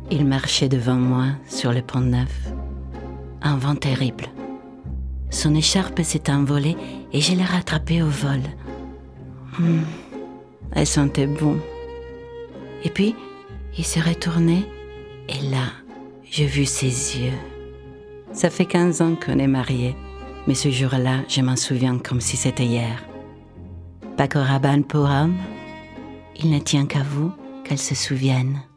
Il marchait devant moi sur le pont Neuf. Un vent terrible. Son écharpe s'est envolée et je l'ai rattrapée au vol. Elle sentait bon. Et puis, il s'est retourné et là, j'ai vu ses yeux. Ça fait 15 ans qu'on est mariés, mais ce jour-là, je m'en souviens comme si c'était hier. Paco Rabanne pour homme, il ne tient qu'à vous qu'elle se souvienne.